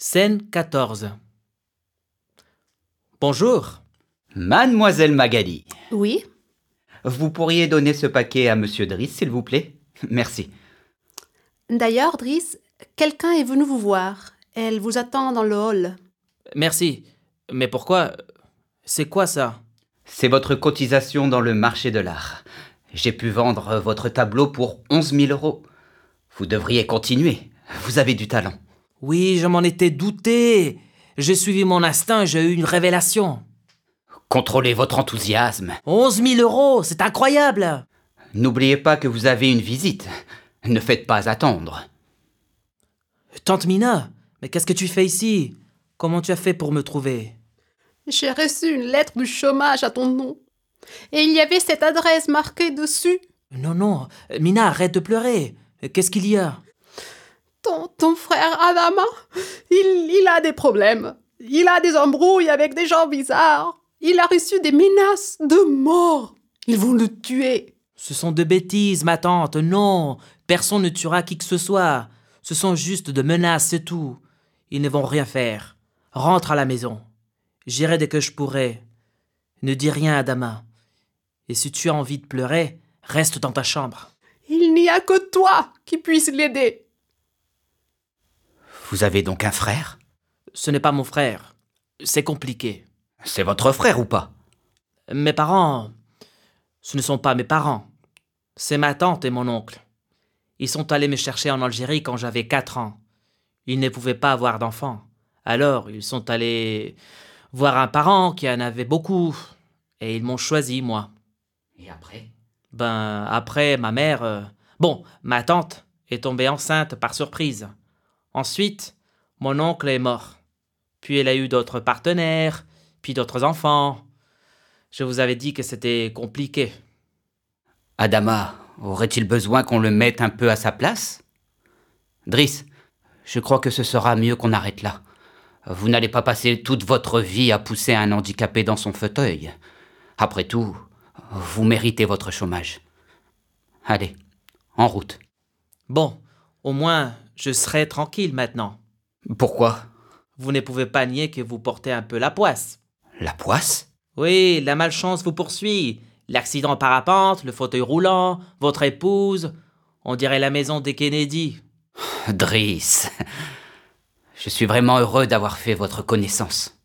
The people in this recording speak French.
Scène 14. Bonjour. Mademoiselle Magali, Oui. vous pourriez donner ce paquet à Monsieur Driss, s'il vous plaît? Merci. D'ailleurs, Driss, quelqu'un est venu vous voir. Elle vous attend dans le hall. Merci. Mais pourquoi? C'est quoi ça? C'est votre cotisation dans le marché de l'art. J'ai pu vendre votre tableau pour 11 000 €. Vous devriez continuer. Vous avez du talent. Oui, je m'en étais douté. J'ai suivi mon instinct et j'ai eu une révélation. Contrôlez votre enthousiasme. 11 000 €, c'est incroyable. N'oubliez pas que vous avez une visite. Ne faites pas attendre. Tante Mina, mais qu'est-ce que tu fais ici? Comment tu as fait pour me trouver? J'ai reçu une lettre du chômage à ton nom. Et il y avait cette adresse marquée dessus. Non, Mina, arrête de pleurer. Qu'est-ce qu'il y a? Ton frère Adama, il a des problèmes. Il a des embrouilles avec des gens bizarres. Il a reçu des menaces de mort. Ils vont le tuer. Ce sont de bêtises, ma tante. Non, personne ne tuera qui que ce soit. Ce sont juste de menaces, c'est tout. Ils ne vont rien faire. Rentre à la maison. J'irai dès que je pourrai. Ne dis rien, Adama. Et si tu as envie de pleurer, reste dans ta chambre. Il n'y a que toi qui puisse l'aider. Vous avez donc un frère? Ce n'est pas mon frère. C'est compliqué. C'est votre frère ou pas? Mes parents, ce ne sont pas mes parents. C'est ma tante et mon oncle. Ils sont allés me chercher en Algérie quand j'avais 4 ans. Ils ne pouvaient pas avoir d'enfants. Alors, ils sont allés voir un parent qui en avait beaucoup. Et ils m'ont choisi, moi. Et après? Après, ma mère... ma tante est tombée enceinte par surprise. Ensuite, mon oncle est mort. Puis elle a eu d'autres partenaires, puis d'autres enfants. Je vous avais dit que c'était compliqué. Adama aurait-il besoin qu'on le mette un peu à sa place? Driss, je crois que ce sera mieux qu'on arrête là. Vous n'allez pas passer toute votre vie à pousser un handicapé dans son fauteuil. Après tout, vous méritez votre chômage. Allez, en route. Bon, au moins, je serai tranquille maintenant. Pourquoi? Vous ne pouvez pas nier que vous portez un peu la poisse. La poisse? Oui, la malchance vous poursuit. L'accident en parapente, le fauteuil roulant, votre épouse. On dirait la maison des Kennedy. Driss, je suis vraiment heureux d'avoir fait votre connaissance.